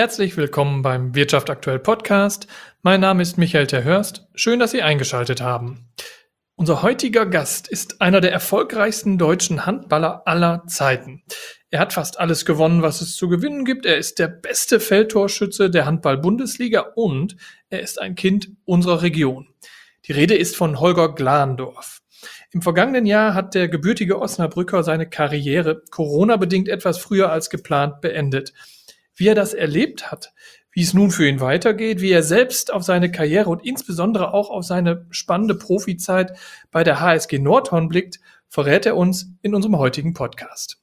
Herzlich willkommen beim Wirtschaft aktuell Podcast. Mein Name ist Michael Terhörst. Schön, dass Sie eingeschaltet haben. Unser heutiger Gast ist einer der erfolgreichsten deutschen Handballer aller Zeiten. Er hat fast alles gewonnen, was es zu gewinnen gibt. Er ist der beste Feldtorschütze der Handball-Bundesliga und er ist ein Kind unserer Region. Die Rede ist von Holger Glandorf. Im vergangenen Jahr hat der gebürtige Osnabrücker seine Karriere Corona-bedingt etwas früher als geplant beendet. Wie er das erlebt hat, wie es nun für ihn weitergeht, wie er selbst auf seine Karriere und insbesondere auch auf seine spannende Profizeit bei der HSG Nordhorn blickt, verrät er uns in unserem heutigen Podcast.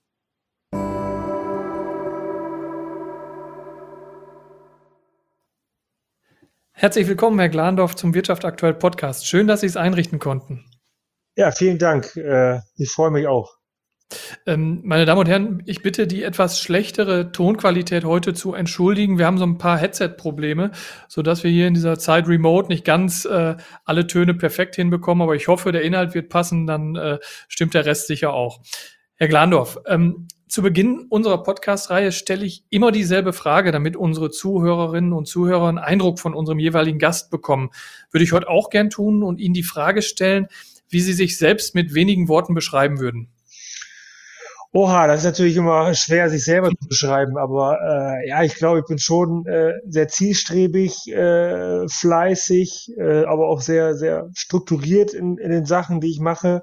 Herzlich willkommen, Herr Glandorf, zum Wirtschaft aktuell Podcast. Schön, dass Sie es einrichten konnten. Ja, vielen Dank. Ich freue mich auch. Meine Damen und Herren, ich bitte, die etwas schlechtere Tonqualität heute zu entschuldigen. Wir haben so ein paar Headset-Probleme, sodass wir hier in dieser Zeit remote nicht ganz alle Töne perfekt hinbekommen. Aber ich hoffe, der Inhalt wird passen, dann stimmt der Rest sicher auch. Herr Glandorf, zu Beginn unserer Podcast-Reihe stelle ich immer dieselbe Frage, damit unsere Zuhörerinnen und Zuhörer einen Eindruck von unserem jeweiligen Gast bekommen. Würde ich heute auch gern tun und Ihnen die Frage stellen, wie Sie sich selbst mit wenigen Worten beschreiben würden. Oha, das ist natürlich immer schwer, sich selber zu beschreiben, aber ja, ich glaube, ich bin schon sehr zielstrebig, fleißig, aber auch sehr, sehr strukturiert in den Sachen, die ich mache.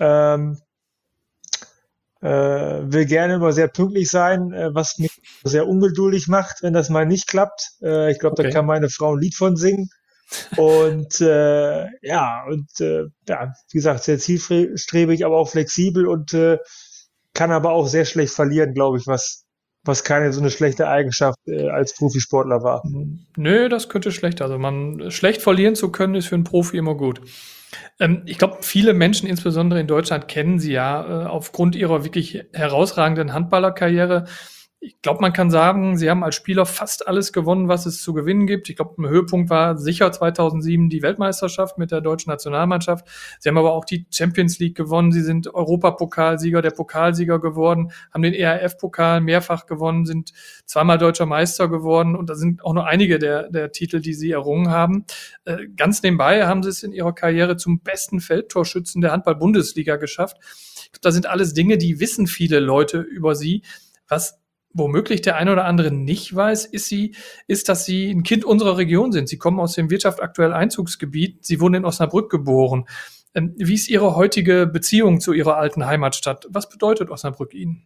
Will gerne immer sehr pünktlich sein, was mich sehr ungeduldig macht, wenn das mal nicht klappt. Ich glaube, Da kann meine Frau ein Lied von singen. Und ja, wie gesagt, sehr zielstrebig, aber auch flexibel und kann aber auch sehr schlecht verlieren, glaube ich, was keine so eine schlechte Eigenschaft als Profisportler war. Nö, das könnte schlecht. Also schlecht verlieren zu können, ist für einen Profi immer gut. Ich glaube, viele Menschen, insbesondere in Deutschland, kennen Sie ja aufgrund Ihrer wirklich herausragenden Handballerkarriere. Ich glaube, man kann sagen, Sie haben als Spieler fast alles gewonnen, was es zu gewinnen gibt. Ich glaube, ein Höhepunkt war sicher 2007 die Weltmeisterschaft mit der deutschen Nationalmannschaft. Sie haben aber auch die Champions League gewonnen. Sie sind Europapokalsieger, der Pokalsieger geworden, haben den ERF-Pokal mehrfach gewonnen, sind zweimal deutscher Meister geworden. Und da sind auch noch einige der Titel, die Sie errungen haben. Ganz nebenbei haben Sie es in Ihrer Karriere zum besten Feldtorschützen der Handball-Bundesliga geschafft. Ich glaube, das sind alles Dinge, die wissen viele Leute über Sie. Was womöglich der eine oder andere nicht weiß, ist, dass Sie ein Kind unserer Region sind. Sie kommen aus dem Wirtschaft aktuell Einzugsgebiet. Sie wurden in Osnabrück geboren. Wie ist Ihre heutige Beziehung zu Ihrer alten Heimatstadt? Was bedeutet Osnabrück Ihnen?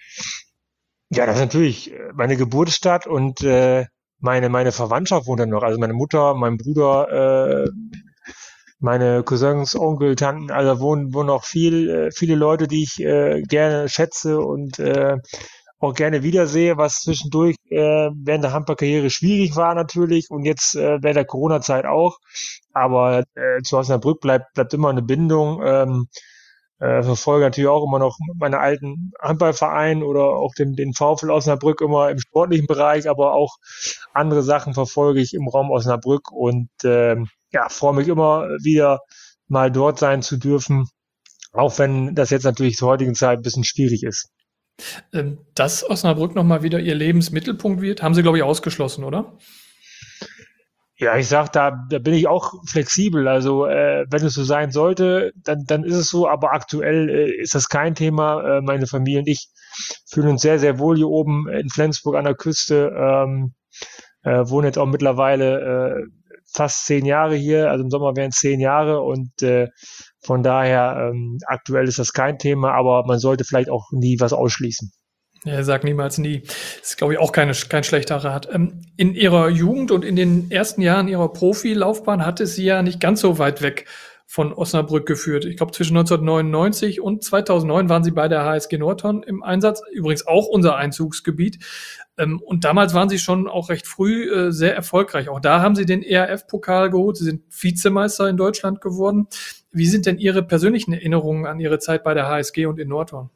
Ja, das ist natürlich meine Geburtsstadt und meine Verwandtschaft wohnt da noch. Also meine Mutter, mein Bruder, meine Cousins, Onkel, Tanten, also wohnen noch viele Leute, die ich gerne schätze und auch gerne wiedersehe, was zwischendurch während der Handballkarriere schwierig war natürlich und jetzt während der Corona-Zeit auch. Aber zu Osnabrück bleibt immer eine Bindung. Verfolge natürlich auch immer noch meine alten Handballverein oder auch den VfL Osnabrück immer im sportlichen Bereich, aber auch andere Sachen verfolge ich im Raum Osnabrück und ja, freue mich immer wieder mal dort sein zu dürfen, auch wenn das jetzt natürlich zur heutigen Zeit ein bisschen schwierig ist. Dass Osnabrück nochmal wieder Ihr Lebensmittelpunkt wird, haben Sie, glaube ich, ausgeschlossen, oder? Ja, ich sag, da bin ich auch flexibel. Also wenn es so sein sollte, dann ist es so. Aber aktuell ist das kein Thema. Meine Familie und ich fühlen uns sehr, sehr wohl hier oben in Flensburg an der Küste. Wohnen jetzt auch mittlerweile fast 10 Jahre hier. Also im Sommer wären es 10 Jahre und von daher aktuell ist das kein Thema. Aber man sollte vielleicht auch nie was ausschließen. Ja, sag niemals nie. Das ist, glaube ich, auch kein schlechter Rat. In Ihrer Jugend und in den ersten Jahren Ihrer Profilaufbahn hat es Sie ja nicht ganz so weit weg von Osnabrück geführt. Ich glaube, zwischen 1999 und 2009 waren Sie bei der HSG Nordhorn im Einsatz. Übrigens auch unser Einzugsgebiet. Und damals waren Sie schon auch recht früh sehr erfolgreich. Auch da haben Sie den ERF-Pokal geholt. Sie sind Vizemeister in Deutschland geworden. Wie sind denn Ihre persönlichen Erinnerungen an Ihre Zeit bei der HSG und in Nordhorn?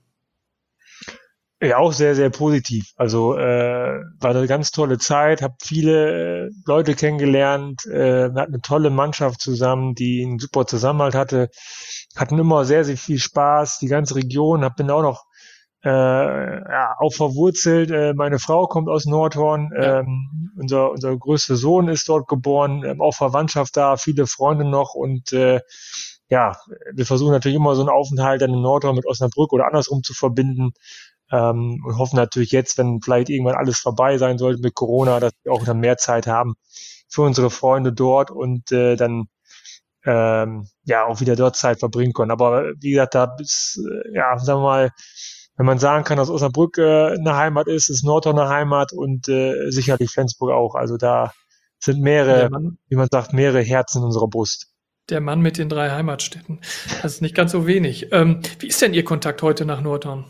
Ja, auch sehr, sehr positiv. Also war eine ganz tolle Zeit, habe viele Leute kennengelernt, wir hatten eine tolle Mannschaft zusammen, die einen super Zusammenhalt hatte, hatten immer sehr, sehr viel Spaß, die ganze Region, bin auch noch auch verwurzelt. Meine Frau kommt aus Nordhorn. Ja. Unser größter Sohn ist dort geboren. Auch Verwandtschaft da, viele Freunde noch. Und ja, wir versuchen natürlich immer so einen Aufenthalt dann in Nordhorn mit Osnabrück oder andersrum zu verbinden. Und hoffen natürlich jetzt, wenn vielleicht irgendwann alles vorbei sein sollte mit Corona, dass wir auch dann mehr Zeit haben für unsere Freunde dort und dann ja auch wieder dort Zeit verbringen können. Aber wie gesagt, da ist, ja, sagen wir mal, wenn man sagen kann, dass Osnabrück eine Heimat ist Nordhorn eine Heimat und sicherlich Flensburg auch. Also da sind Der mehrere, Mann, wie man sagt, mehrere Herzen in unserer Brust. der Mann mit den 3 Heimatstädten. Das ist nicht ganz so wenig. Wie ist denn Ihr Kontakt heute nach Nordhorn?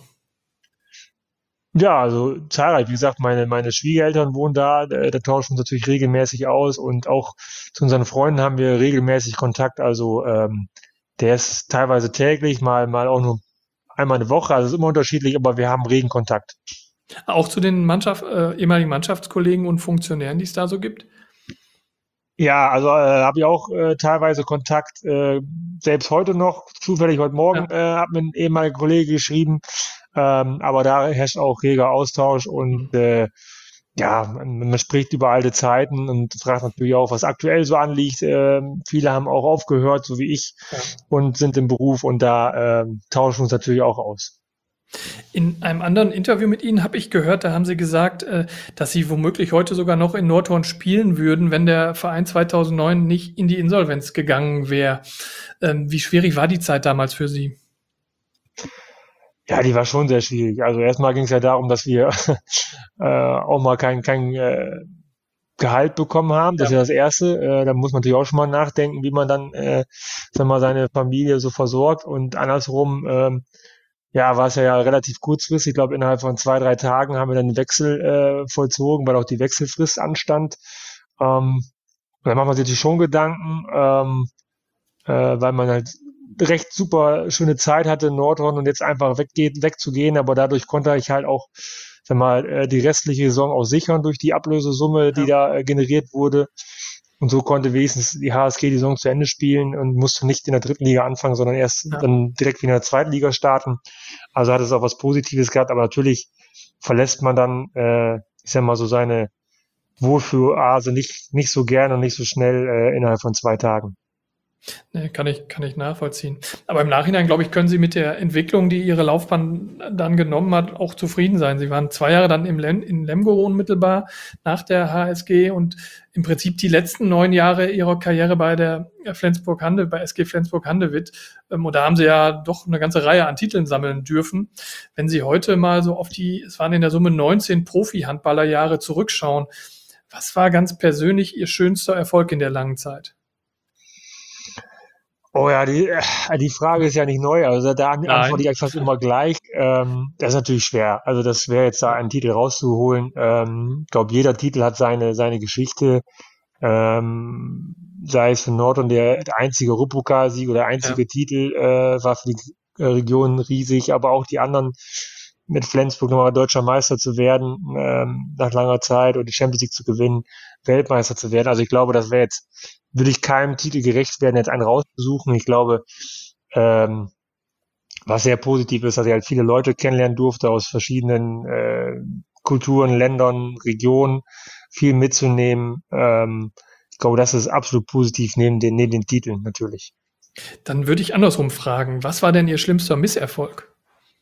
Ja, also zahlreich. Wie gesagt, meine Schwiegereltern wohnen da tauschen wir uns natürlich regelmäßig aus und auch zu unseren Freunden haben wir regelmäßig Kontakt. Also der ist teilweise täglich, mal auch nur einmal eine Woche. Also es ist immer unterschiedlich, aber wir haben regen Kontakt. Auch zu den ehemaligen Mannschaftskollegen und Funktionären, die es da so gibt? Ja, also habe ich auch teilweise Kontakt, selbst heute noch, zufällig heute Morgen Ja. hat mir ein ehemaliger Kollege geschrieben, aber da herrscht auch reger Austausch und Mhm. ja, man spricht über alte Zeiten und fragt natürlich auch, was aktuell so anliegt. Viele haben auch aufgehört, so wie ich, Ja. und sind im Beruf und da tauschen wir uns natürlich auch aus. In einem anderen Interview mit Ihnen habe ich gehört, da haben Sie gesagt, dass Sie womöglich heute sogar noch in Nordhorn spielen würden, wenn der Verein 2009 nicht in die Insolvenz gegangen wäre. Wie schwierig war die Zeit damals für Sie? Ja, die war schon sehr schwierig. Also erstmal ging es ja darum, dass wir auch mal kein Gehalt bekommen haben. Das ist Ja, ja das Erste. Da muss man natürlich auch schon mal nachdenken, wie man dann, sag mal, seine Familie so versorgt. Und andersrum, ja, war es ja relativ kurzfristig. Ich glaube, innerhalb von 2, 3 Tagen haben wir dann den Wechsel vollzogen, weil auch die Wechselfrist anstand. Und dann macht man sich natürlich schon Gedanken, weil man halt recht super schöne Zeit hatte in Nordhorn und jetzt einfach wegzugehen. Aber dadurch konnte ich halt auch, sag mal, die restliche Saison auch sichern durch die Ablösesumme, die ja, da generiert wurde. Und so konnte wenigstens die HSG die Saison zu Ende spielen und musste nicht in der dritten Liga anfangen, sondern erst ja. dann direkt wieder in der zweiten Liga starten. Also hat es auch was Positives gehabt, aber natürlich verlässt man dann, ich sag mal so seine Wohlfühloase nicht so gern und nicht so schnell innerhalb von 2 Tagen. Ne, kann ich nachvollziehen. Aber im Nachhinein, glaube ich, können Sie mit der Entwicklung, die Ihre Laufbahn dann genommen hat, auch zufrieden sein. Sie waren 2 Jahre dann in Lemgo unmittelbar nach der HSG und im Prinzip die letzten 9 Jahre Ihrer Karriere bei der bei SG Flensburg-Handewitt. Und da haben Sie ja doch eine ganze Reihe an Titeln sammeln dürfen. Wenn Sie heute mal so es waren in der Summe 19 Profi-Handballerjahre zurückschauen, was war ganz persönlich Ihr schönster Erfolg in der langen Zeit? Oh ja, die Frage ist ja nicht neu. Also da antworte ich Nein. eigentlich fast immer gleich. Das ist natürlich schwer. Also das wäre jetzt da Ja, einen Titel rauszuholen. Ich glaube, jeder Titel hat seine Geschichte. Ähm, sei es für Nordrhein der einzige Ruhrpokalsieg oder der ja. einzige Titel war für die Region riesig, aber auch die anderen mit Flensburg nochmal deutscher Meister zu werden, nach langer Zeit und die Champions League zu gewinnen, Weltmeister zu werden. Also ich glaube, das wäre jetzt, würde ich keinem Titel gerecht werden, jetzt einen rauszusuchen. Ich glaube, ähm, was sehr positiv ist, dass ich halt viele Leute kennenlernen durfte aus verschiedenen Kulturen, Ländern, Regionen, viel mitzunehmen. Ich glaube, das ist absolut positiv neben den Titeln natürlich. Dann würde ich andersrum fragen. Was war denn Ihr schlimmster Misserfolg?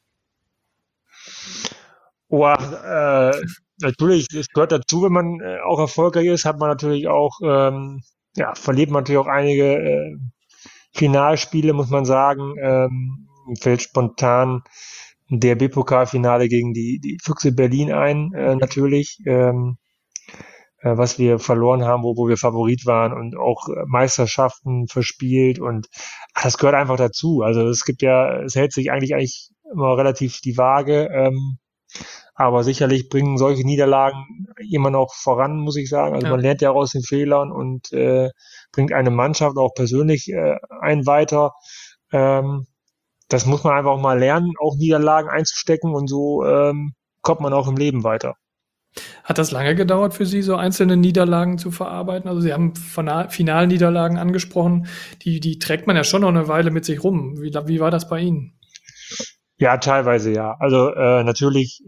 Oh, natürlich, es gehört dazu, wenn man auch erfolgreich ist, hat man natürlich auch, ja, verliert man natürlich auch einige Finalspiele, muss man sagen. Fällt spontan ein DRB-Pokalfinale gegen die Füchse Berlin ein, natürlich, was wir verloren haben, wo wir Favorit waren und auch Meisterschaften verspielt und das gehört einfach dazu. Also es hält sich eigentlich immer relativ die Waage. Aber sicherlich bringen solche Niederlagen jemanden auch voran, muss ich sagen. Also man Ja. lernt ja aus den Fehlern und bringt eine Mannschaft auch persönlich einen weiter. Ähm, Das muss man einfach auch mal lernen, auch Niederlagen einzustecken und so kommt man auch im Leben weiter. Hat das lange gedauert für Sie, so einzelne Niederlagen zu verarbeiten? Also Sie haben Finalniederlagen angesprochen. Die trägt man ja schon noch eine Weile mit sich rum. Wie war das bei Ihnen? Ja, teilweise ja. Also natürlich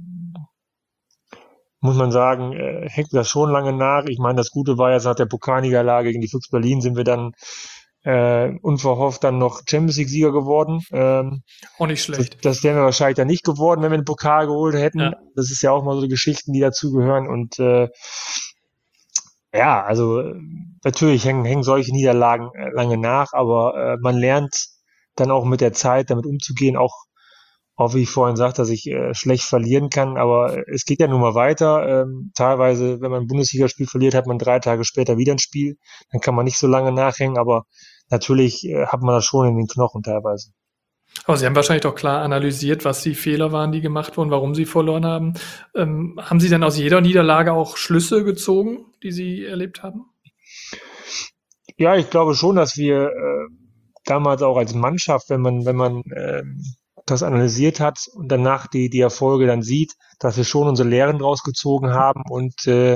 muss man sagen, hängt das schon lange nach. Ich meine, das Gute war jetzt nach der Pokalniederlage gegen die Füchse Berlin sind wir dann unverhofft dann noch Champions League-Sieger geworden. Auch nicht schlecht. Das wären wir wahrscheinlich dann nicht geworden, wenn wir den Pokal geholt hätten. Ja. Das ist ja auch mal so Geschichten, die dazugehören. Und ja, also natürlich hängen solche Niederlagen lange nach, aber man lernt dann auch mit der Zeit damit umzugehen, auch wie ich vorhin sagte, dass ich schlecht verlieren kann, aber es geht ja nun mal weiter. Teilweise, wenn man ein Bundesligaspiel verliert, hat man 3 Tage später wieder ein Spiel. Dann kann man nicht so lange nachhängen, aber natürlich hat man das schon in den Knochen teilweise. Aber Sie haben wahrscheinlich doch klar analysiert, was die Fehler waren, die gemacht wurden, warum Sie verloren haben. Haben Sie denn aus jeder Niederlage auch Schlüsse gezogen, die Sie erlebt haben? Ja, ich glaube schon, dass wir damals auch als Mannschaft, wenn man das analysiert hat und danach die Erfolge dann sieht, dass wir schon unsere Lehren draus gezogen haben und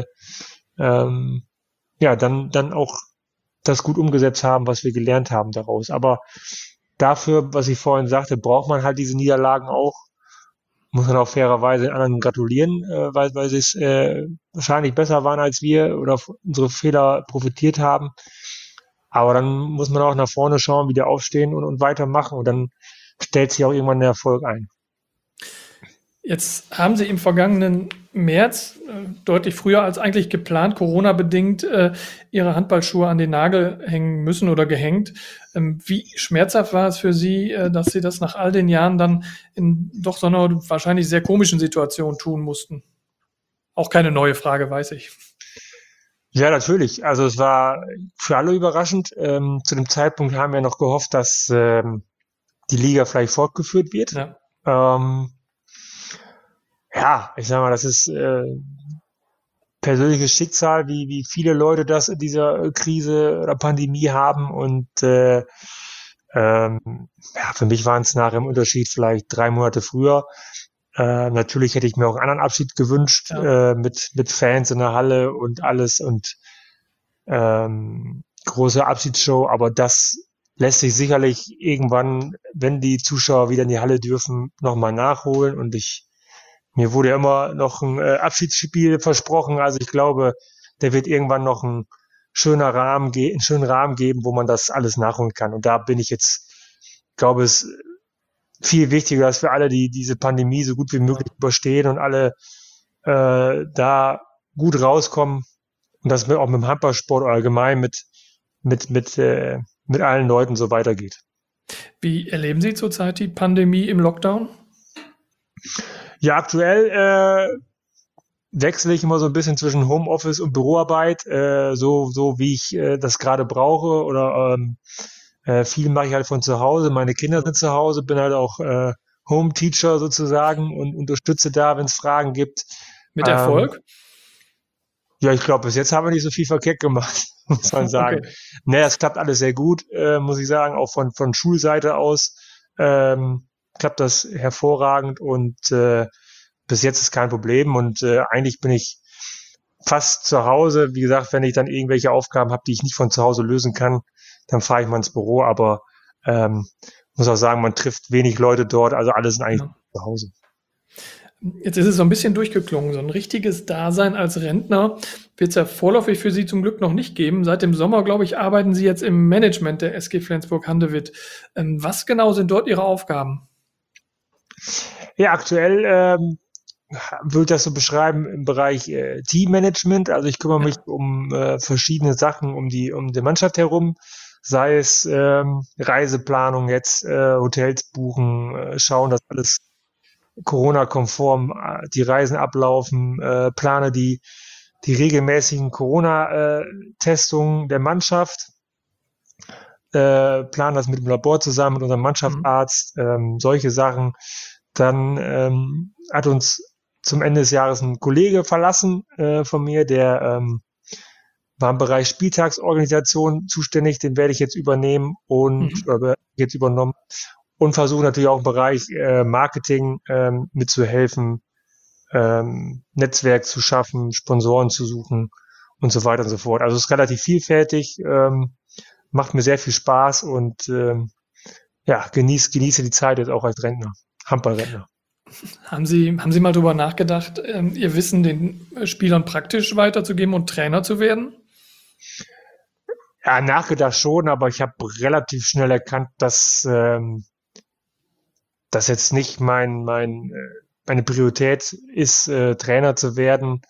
ja, dann auch das gut umgesetzt haben, was wir gelernt haben daraus. Aber dafür, was ich vorhin sagte, braucht man halt diese Niederlagen auch. Muss man auch fairerweise den anderen gratulieren, weil sie es wahrscheinlich besser waren als wir oder unsere Fehler profitiert haben. Aber dann muss man auch nach vorne schauen, wieder aufstehen und weitermachen und dann stellt sich auch irgendwann der Erfolg ein. Jetzt haben Sie im vergangenen März, deutlich früher als eigentlich geplant, Corona-bedingt, Ihre Handballschuhe an den Nagel hängen müssen oder gehängt. Wie schmerzhaft war es für Sie, dass Sie das nach all den Jahren dann in doch so einer wahrscheinlich sehr komischen Situation tun mussten? Auch keine neue Frage, weiß ich. Ja, natürlich. Also es war für alle überraschend. Zu dem Zeitpunkt haben wir noch gehofft, dass die Liga vielleicht fortgeführt wird. Ja. Ja, ich sag mal, das ist persönliches Schicksal, wie viele Leute das in dieser Krise oder Pandemie haben. Und ja, für mich waren es nachher im Unterschied vielleicht 3 Monate früher. Natürlich hätte ich mir auch einen anderen Abschied gewünscht, Ja. mit Fans in der Halle und alles und große Abschiedsshow, aber das lässt sich sicherlich irgendwann, wenn die Zuschauer wieder in die Halle dürfen, nochmal nachholen. Und mir wurde ja immer noch ein Abschiedsspiel versprochen. Also ich glaube, der wird irgendwann noch einen schönen Rahmen geben, wo man das alles nachholen kann. Und da bin ich jetzt, glaube es viel wichtiger, dass wir alle diese Pandemie so gut wie möglich überstehen und alle da gut rauskommen und dass auch mit dem Handballsport allgemein mit allen Leuten so weitergeht. Wie erleben Sie zurzeit die Pandemie im Lockdown? Ja, aktuell wechsle ich immer so ein bisschen zwischen Homeoffice und Büroarbeit, so wie ich das gerade brauche oder viel mache ich halt von zu Hause. Meine Kinder sind zu Hause, bin halt auch Home Teacher sozusagen und unterstütze da, wenn es Fragen gibt. Mit Erfolg? Ja, ich glaube, bis jetzt haben wir nicht so viel verkehrt gemacht, muss man sagen. Okay. Ne, das klappt alles sehr gut, muss ich sagen, auch von Schulseite aus klappt das hervorragend und bis jetzt ist kein Problem und eigentlich bin ich fast zu Hause. Wie gesagt, wenn ich dann irgendwelche Aufgaben habe, die ich nicht von zu Hause lösen kann, dann fahre ich mal ins Büro, aber muss auch sagen, man trifft wenig Leute dort, also alle sind eigentlich zu Hause. Jetzt ist es so ein bisschen durchgeklungen. So ein richtiges Dasein als Rentner wird es ja vorläufig für Sie zum Glück noch nicht geben. Seit dem Sommer, glaube ich, arbeiten Sie jetzt im Management der SG Flensburg-Handewitt. Was genau sind dort Ihre Aufgaben? Ja, aktuell würde ich das so beschreiben im Bereich Teammanagement. Also ich kümmere mich um verschiedene Sachen um die Mannschaft herum, sei es Reiseplanung jetzt, Hotels buchen, schauen, dass alles Corona-konform die Reisen ablaufen, plane die regelmäßigen Corona-Testungen der Mannschaft, plane das mit dem Labor zusammen, mit unserem Mannschaftsarzt, solche Sachen. Dann hat uns zum Ende des Jahres ein Kollege verlassen von mir, der war im Bereich Spieltagsorganisation zuständig, den werde ich jetzt übernehmen und jetzt übernommen und versuche natürlich auch im Bereich Marketing mitzuhelfen, Netzwerk zu schaffen, Sponsoren zu suchen und so weiter und so fort. Also es ist relativ vielfältig, macht mir sehr viel Spaß und ja, genieße die Zeit jetzt auch als Rentner. Handballrentner. Haben Sie mal drüber nachgedacht, Ihr Wissen den Spielern praktisch weiterzugeben und Trainer zu werden? Ja, nachgedacht schon, aber ich habe relativ schnell erkannt, dass das jetzt nicht meine Priorität ist, Trainer zu werden.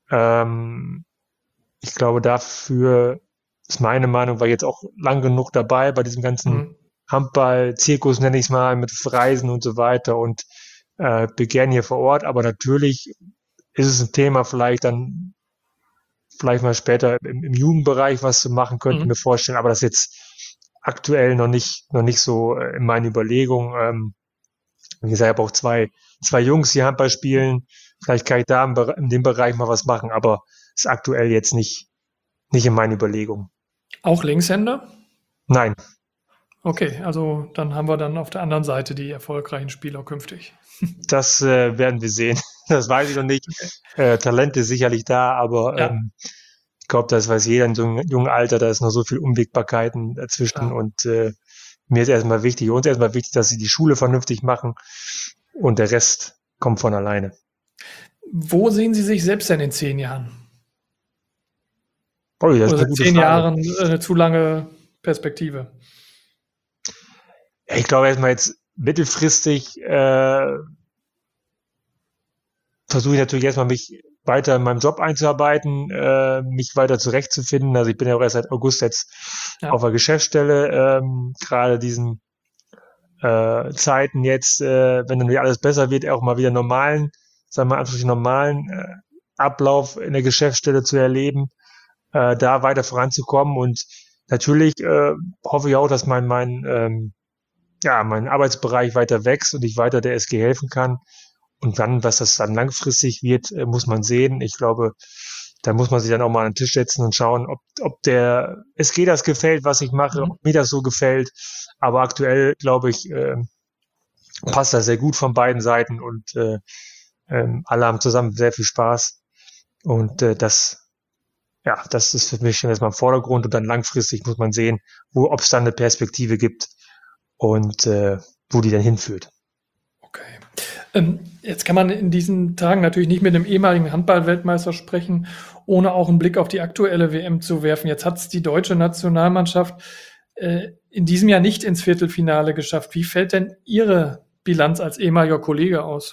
Ich glaube, dafür ist meine Meinung, war jetzt auch lang genug dabei bei diesem ganzen Handball-Zirkus, nenne ich es mal, mit Reisen und so weiter und Begehren hier vor Ort. Aber natürlich ist es ein Thema, vielleicht mal später im Jugendbereich was zu machen, könnte ich mir vorstellen. Aber das ist jetzt aktuell noch nicht so in meinen Überlegungen. Wie gesagt, ich habe auch zwei Jungs, die Handball spielen. Vielleicht kann ich da in dem Bereich mal was machen, aber ist aktuell jetzt nicht in meinen Überlegungen. Auch Linkshänder? Nein. Okay, also dann haben wir dann auf der anderen Seite die erfolgreichen Spieler künftig. Das werden wir sehen. Das weiß ich noch nicht. Talent ist sicherlich da, aber Ja. ich glaube, das weiß jeder in so einem jungen Alter, da ist noch so viel Unwägbarkeiten dazwischen. Klar. Und mir ist erstmal wichtig, uns erstmal wichtig, dass sie die Schule vernünftig machen und der Rest kommt von alleine. Wo sehen Sie sich selbst denn in 10 Jahren? Oh, das ist Oder eine sind gute 10 Frage. Jahren eine zu lange Perspektive? Ja, ich glaube erstmal jetzt mittelfristig versuche ich natürlich erstmal mich weiter in meinem Job einzuarbeiten, mich weiter zurechtzufinden. Also ich bin ja auch erst seit August jetzt auf der Geschäftsstelle, gerade diesen Zeiten jetzt, wenn dann wieder alles besser wird, auch mal wieder normalen Ablauf in der Geschäftsstelle zu erleben, da weiter voranzukommen. Und natürlich hoffe ich auch, dass mein Arbeitsbereich weiter wächst und ich weiter der SG helfen kann. Und dann, was das dann langfristig wird, muss man sehen. Ich glaube, da muss man sich dann auch mal an den Tisch setzen und schauen, ob der SG das gefällt, was ich mache, ob mir das so gefällt. Aber aktuell, glaube ich, passt das sehr gut von beiden Seiten und alle haben zusammen sehr viel Spaß. Und das ist für mich schon erstmal im Vordergrund und dann langfristig muss man sehen, ob es dann eine Perspektive gibt und wo die dann hinführt. Okay. Jetzt kann man in diesen Tagen natürlich nicht mit einem ehemaligen Handball-Weltmeister sprechen, ohne auch einen Blick auf die aktuelle WM zu werfen. Jetzt hat es die deutsche Nationalmannschaft in diesem Jahr nicht ins Viertelfinale geschafft. Wie fällt denn Ihre Bilanz als ehemaliger Kollege aus?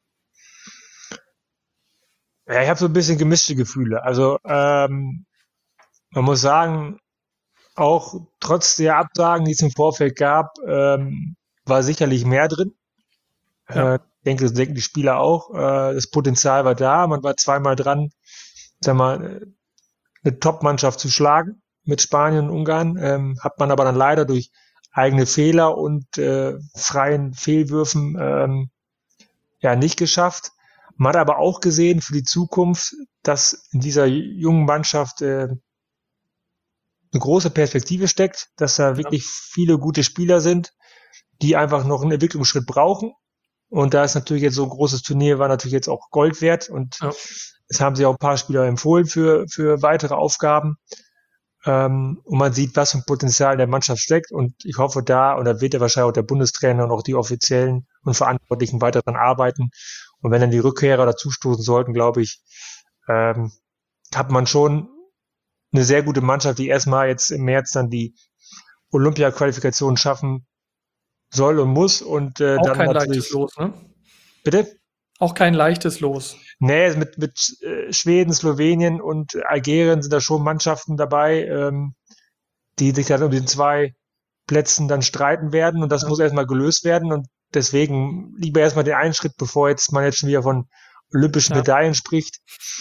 Ja, ich habe so ein bisschen gemischte Gefühle. Also man muss sagen, auch trotz der Absagen, die es im Vorfeld gab, war sicherlich mehr drin. Ja. Ich denke, das denken die Spieler auch. Das Potenzial war da. Man war zweimal dran, sag mal, eine Top-Mannschaft zu schlagen mit Spanien und Ungarn. Hat man aber dann leider durch eigene Fehler und freien Fehlwürfen nicht geschafft. Man hat aber auch gesehen für die Zukunft, dass in dieser jungen Mannschaft eine große Perspektive steckt, dass da wirklich viele gute Spieler sind, die einfach noch einen Entwicklungsschritt brauchen. Und da ist natürlich jetzt so ein großes Turnier, war natürlich jetzt auch Gold wert. Und es haben sich auch ein paar Spieler empfohlen für weitere Aufgaben. Und man sieht, was für ein Potenzial in der Mannschaft steckt. Und ich hoffe und da wird ja wahrscheinlich auch der Bundestrainer und auch die Offiziellen und Verantwortlichen weiter daran arbeiten. Und wenn dann die Rückkehrer dazustoßen sollten, glaube ich, hat man schon eine sehr gute Mannschaft, die erstmal jetzt im März dann die Olympia-Qualifikation schaffen soll und muss. Und auch dann kein natürlich. Leichtes Los, ne? Bitte? Auch kein leichtes Los. Nee, mit Schweden, Slowenien und Algerien sind da schon Mannschaften dabei, die sich dann um den 2 Plätzen dann streiten werden. Und das muss erstmal gelöst werden. Und deswegen lieber erstmal den einen Schritt, bevor man jetzt schon wieder von olympischen Medaillen spricht.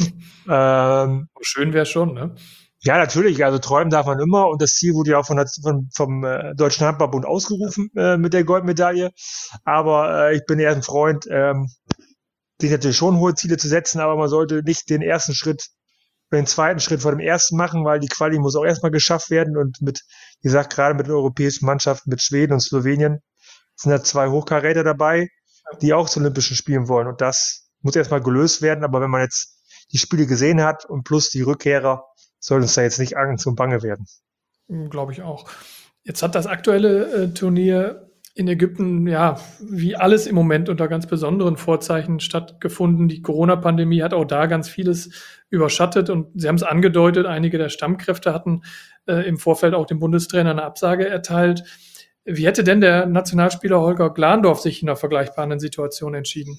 Schön wäre schon, ne? Ja, natürlich. Also träumen darf man immer. Und das Ziel wurde ja auch vom Deutschen Handballbund ausgerufen mit der Goldmedaille. Aber ich bin eher ein Freund, sich natürlich schon hohe Ziele zu setzen, aber man sollte nicht den ersten Schritt, den zweiten Schritt vor dem ersten machen, weil die Quali muss auch erstmal geschafft werden. Und wie gesagt, gerade mit den europäischen Mannschaften, mit Schweden und Slowenien, sind da 2 Hochkaräter dabei, die auch zu Olympischen Spielen wollen. Und das muss erstmal gelöst werden. Aber wenn man jetzt die Spiele gesehen hat und plus die Rückkehrer, soll uns da jetzt nicht Angst und Bange werden. Glaube ich auch. Jetzt hat das aktuelle Turnier in Ägypten, ja, wie alles im Moment unter ganz besonderen Vorzeichen stattgefunden. Die Corona-Pandemie hat auch da ganz vieles überschattet und Sie haben es angedeutet, einige der Stammkräfte hatten im Vorfeld auch dem Bundestrainer eine Absage erteilt. Wie hätte denn der Nationalspieler Holger Glandorf sich in einer vergleichbaren Situation entschieden?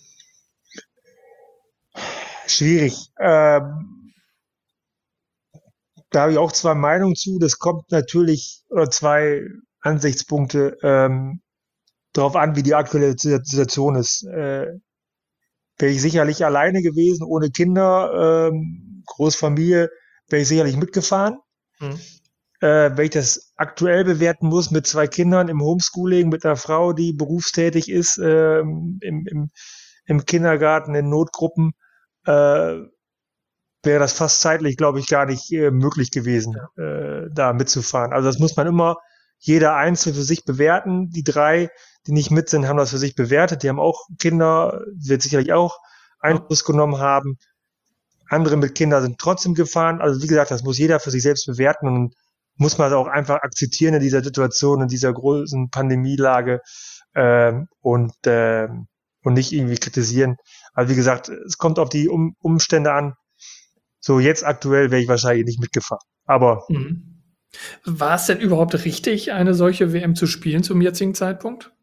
Schwierig. Da habe ich auch zwei Meinungen zu. Das kommt natürlich, oder zwei Ansichtspunkte darauf an, wie die aktuelle Situation ist. Wäre ich sicherlich alleine gewesen, ohne Kinder, Großfamilie, wäre ich sicherlich mitgefahren. Wenn ich das aktuell bewerten muss mit zwei Kindern im Homeschooling, mit einer Frau, die berufstätig ist, im Kindergarten, in Notgruppen, wäre das fast zeitlich, glaube ich, gar nicht möglich gewesen, da mitzufahren. Also das muss man immer jeder einzeln für sich bewerten. Die drei, die nicht mit sind, haben das für sich bewertet. Die haben auch Kinder, wird sicherlich auch Einfluss genommen haben. Andere mit Kindern sind trotzdem gefahren. Also wie gesagt, das muss jeder für sich selbst bewerten und muss man auch einfach akzeptieren in dieser Situation, in dieser großen Pandemielage und nicht irgendwie kritisieren. Also wie gesagt, es kommt auf die Umstände an. So jetzt aktuell wäre ich wahrscheinlich nicht mitgefahren. Aber war es denn überhaupt richtig, eine solche WM zu spielen zum jetzigen Zeitpunkt?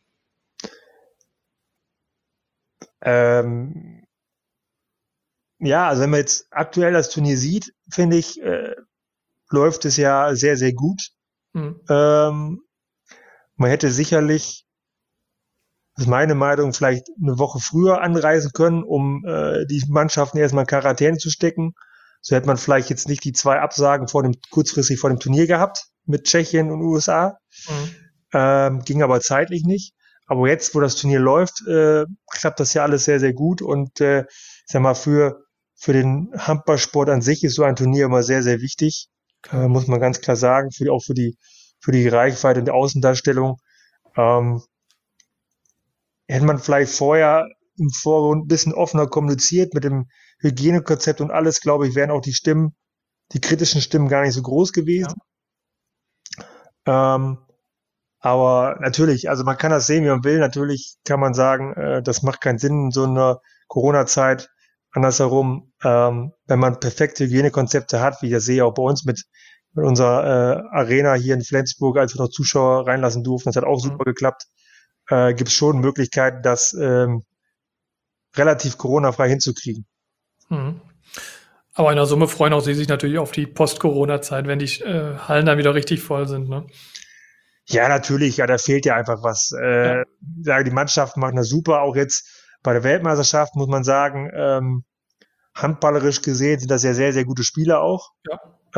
Ja, also wenn man jetzt aktuell das Turnier sieht, finde ich, läuft es ja sehr, sehr gut. Man hätte sicherlich, das ist meine Meinung, vielleicht eine Woche früher anreisen können, um die Mannschaften erstmal in Quarantäne zu stecken. So hätte man vielleicht jetzt nicht die zwei Absagen kurzfristig vor dem Turnier gehabt mit Tschechien und USA. Ging aber zeitlich nicht. Aber jetzt, wo das Turnier läuft, klappt das ja alles sehr, sehr gut. Und ich sag mal, für den Handballsport an sich ist so ein Turnier immer sehr, sehr wichtig. Muss man ganz klar sagen, auch für die Reichweite und die Außendarstellung. Hätte man vielleicht vorher im Vorgrund ein bisschen offener kommuniziert mit dem Hygienekonzept und alles, glaube ich, wären auch die kritischen Stimmen gar nicht so groß gewesen. Ja. Aber natürlich, also man kann das sehen, wie man will. Natürlich kann man sagen, das macht keinen Sinn in so einer Corona-Zeit. Andersherum, wenn man perfekte Hygienekonzepte hat, wie ich das sehe, auch bei uns mit unserer Arena hier in Flensburg, als wir noch Zuschauer reinlassen durften, das hat auch super geklappt, gibt es schon Möglichkeiten, das relativ Corona-frei hinzukriegen. Aber in der Summe freuen auch Sie sich natürlich auf die Post-Corona-Zeit, wenn die Hallen dann wieder richtig voll sind, ne? Ja, natürlich. Ja, da fehlt ja einfach was. Die Mannschaften machen das super. Auch jetzt bei der Weltmeisterschaft muss man sagen, handballerisch gesehen sind das ja sehr, sehr gute Spieler auch. Ja.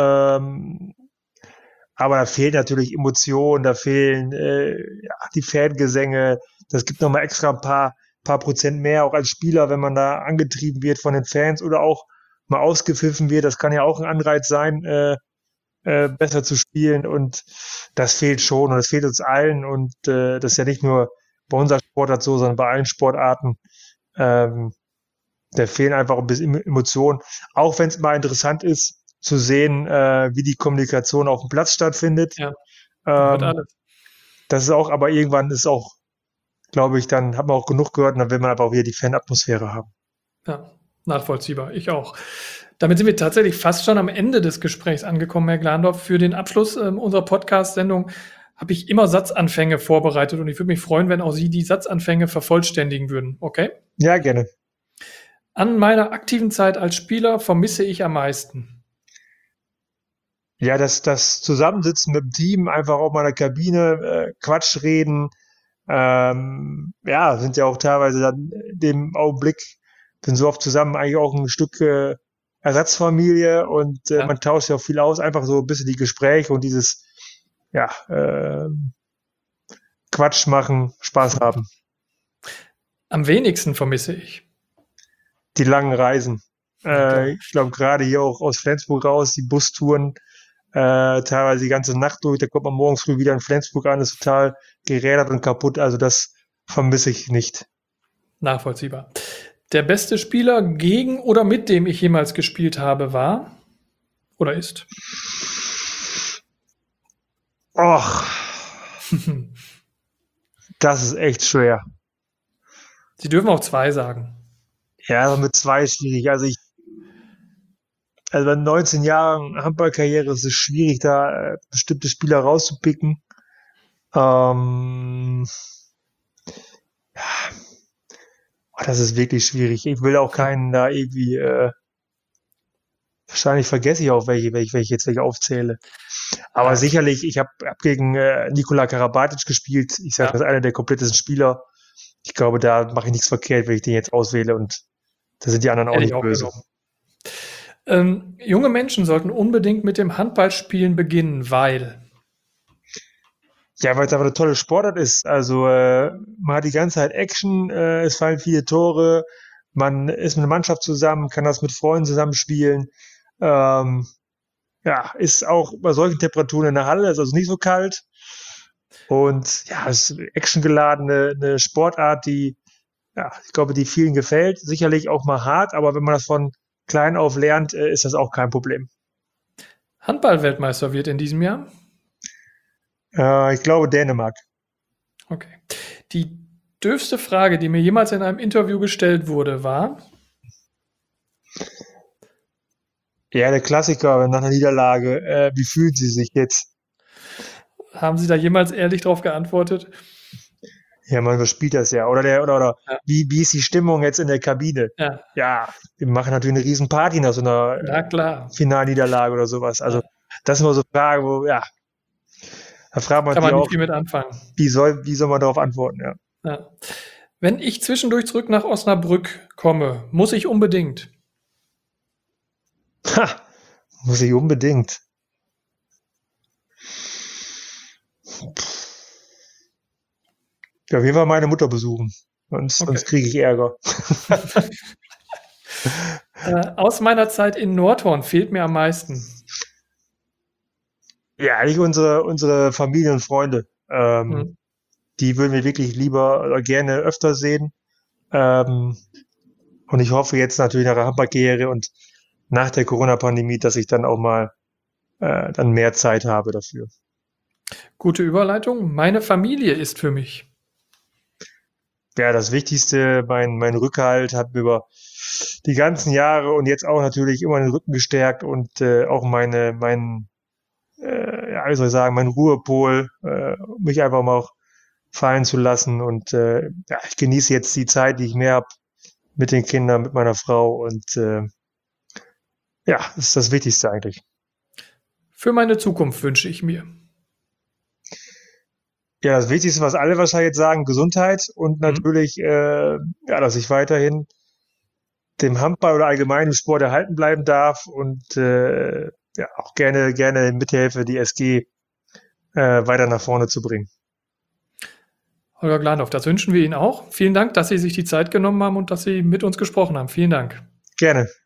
Aber da fehlen natürlich Emotionen, da fehlen die Fangesänge. Das gibt nochmal extra ein paar Prozent mehr, auch als Spieler, wenn man da angetrieben wird von den Fans oder auch mal ausgepfiffen wird. Das kann ja auch ein Anreiz sein, besser zu spielen, und das fehlt schon und das fehlt uns allen, und das ist ja nicht nur bei unserer Sportart so, sondern bei allen Sportarten. Da fehlen einfach ein bisschen Emotionen, auch wenn es mal interessant ist zu sehen, wie die Kommunikation auf dem Platz stattfindet. Ja, das ist auch, aber irgendwann ist auch, glaube ich, dann hat man auch genug gehört und dann will man aber auch wieder die Fanatmosphäre haben. Ja, nachvollziehbar, ich auch. Damit sind wir tatsächlich fast schon am Ende des Gesprächs angekommen, Herr Glandorf. Für den Abschluss unserer Podcast-Sendung habe ich immer Satzanfänge vorbereitet und ich würde mich freuen, wenn auch Sie die Satzanfänge vervollständigen würden. Okay? Ja, gerne. An meiner aktiven Zeit als Spieler vermisse ich am meisten. Ja, das Zusammensitzen mit dem Team, einfach auch mal in der Kabine, Quatsch reden. Sind ja auch teilweise dann in dem Augenblick, sind so oft zusammen eigentlich auch ein Stück Ersatzfamilie, und man tauscht ja auch viel aus, einfach so ein bisschen die Gespräche und dieses Quatsch machen, Spaß haben. Am wenigsten vermisse ich die langen Reisen. Ich glaube, gerade hier auch aus Flensburg raus, die Bustouren, teilweise die ganze Nacht durch, da kommt man morgens früh wieder in Flensburg an, ist total gerädert und kaputt, also das vermisse ich nicht. Nachvollziehbar. Der beste Spieler, gegen oder mit dem ich jemals gespielt habe, war oder ist? Och. Das ist echt schwer. Sie dürfen auch 2 sagen. Ja, also mit 2 ist schwierig. Also bei 19 Jahren Handballkarriere ist es schwierig, da bestimmte Spieler rauszupicken. Ähm, Das ist wirklich schwierig. Ich will auch keinen da irgendwie, wahrscheinlich vergesse ich auch welche aufzähle. Aber Ja, sicherlich, ich hab gegen Nikola Karabatic gespielt. Ich sage, ja, das ist einer der komplettesten Spieler. Ich glaube, da mache ich nichts verkehrt, wenn ich den jetzt auswähle und da sind die anderen auch hätte ich nicht auch böse. genommen. Junge Menschen sollten unbedingt mit dem Handballspielen beginnen, weil Ja, weil es einfach eine tolle Sportart ist. Also man hat die ganze Zeit Action, es fallen viele Tore, man ist mit einer Mannschaft zusammen, kann das mit Freunden zusammen spielen. Ähm, ja, ist auch bei solchen Temperaturen in der Halle, ist also nicht so kalt. Und ja, es ist actiongeladene eine Sportart, die, ja, ich glaube, die vielen gefällt. Sicherlich auch mal hart, aber wenn man das von klein auf lernt, ist das auch kein Problem. Handball-Weltmeister wird in diesem Jahr. Ich glaube Dänemark. Okay. Die dürfste Frage, die mir jemals in einem Interview gestellt wurde, war: Ja, der Klassiker nach einer Niederlage. Wie fühlen Sie sich jetzt? Haben Sie da jemals ehrlich drauf geantwortet? Ja, man überspielt das ja. Oder Ja, wie ist die Stimmung jetzt in der Kabine? ja, Ja, wir machen natürlich eine riesen Party nach so einer na klar. Finalniederlage oder sowas. Also, Ja, das sind immer so Fragen, wo, ja, da fragt man kann sich man nicht auch, viel mit anfangen. wie soll man darauf antworten, ja. Ja. Wenn ich zwischendurch zurück nach Osnabrück komme, muss ich unbedingt. Ha, muss ich unbedingt. Ja, auf jeden Fall meine Mutter besuchen. Sonst Okay. kriege ich Ärger. Aus meiner Zeit in Nordhorn fehlt mir am meisten. Ja, eigentlich unsere Familie und Freunde. Hm. Die würden wir wirklich lieber oder gerne öfter sehen. Ähm, und ich hoffe jetzt natürlich nach der Handballkarriere und nach der Corona-Pandemie, dass ich dann auch mal dann mehr Zeit habe dafür. Gute Überleitung. Meine Familie ist für mich. Ja, das Wichtigste, mein Rückhalt hat mir über die ganzen Jahre und jetzt auch natürlich immer den Rücken gestärkt und auch ja, wie soll ich sagen, mein Ruhepol, mich einfach mal auch fallen zu lassen. Und ja, ich genieße jetzt die Zeit, die ich mehr habe mit den Kindern, mit meiner Frau und ja, das ist das Wichtigste eigentlich. Für meine Zukunft wünsche ich mir. Ja, das Wichtigste, was alle wahrscheinlich jetzt sagen, Gesundheit und Hm. natürlich, ja, dass ich weiterhin dem Handball oder allgemein im Sport erhalten bleiben darf und ja, auch gerne mithelfe, die SG weiter nach vorne zu bringen. Holger Glandorf, das wünschen wir Ihnen auch. Vielen Dank, dass Sie sich die Zeit genommen haben und dass Sie mit uns gesprochen haben. Vielen Dank. Gerne.